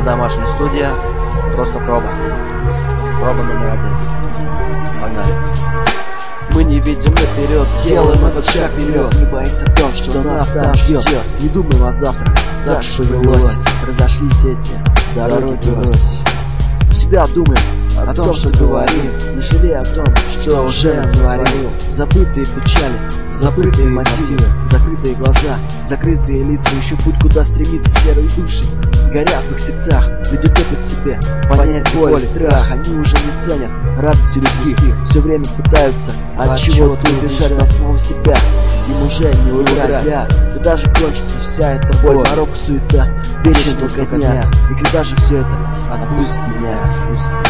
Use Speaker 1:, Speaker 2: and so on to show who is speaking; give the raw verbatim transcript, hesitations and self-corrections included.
Speaker 1: домашняя студия. Просто проба. Проба номер один. Погнали.
Speaker 2: Мы не видим наперед, делаем этот шаг вперед. Не боясь о том, что нас там ждет. Не думаем о завтра, так что повелось. Разошлись эти дороги врозь. Всегда думаем о том, что говорим, не жалея о том, что уже говорил. Забытые печали, забытые мотивы, закрытые глаза, закрытые лица. Еще путь, куда стремится серые души. Горят в их сердцах, люди топят себе понять боль и страх. Они уже не ценят радости людских, все время пытаются от чего-то убежать от самого себя. Им уже не уиграть, когда же кончится вся эта боль, морока, суета, вечная толкотня. И когда же все это отпустит меня, отпустит.